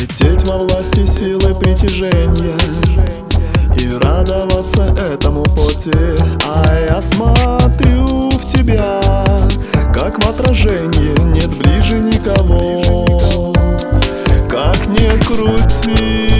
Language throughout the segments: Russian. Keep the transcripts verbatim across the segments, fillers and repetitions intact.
Лететь во власти силы притяжения и радоваться этому пути. А я смотрю в тебя, как в отражении, нет ближе никого. Как ни крути,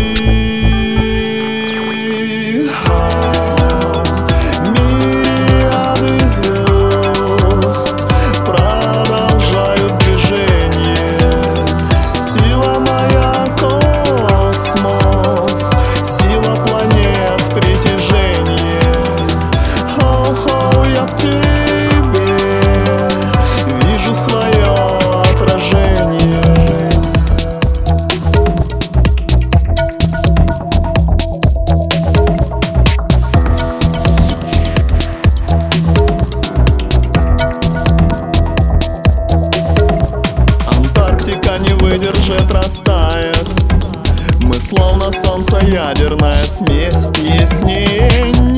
мириады звезд продолжают движение. Сила моя космос, сила планет притяжение. О-хо, я в тебе вижу свое отражение. Антарктика не выдержит, растает. Мы словно солнце, ядерная смесь. Яснее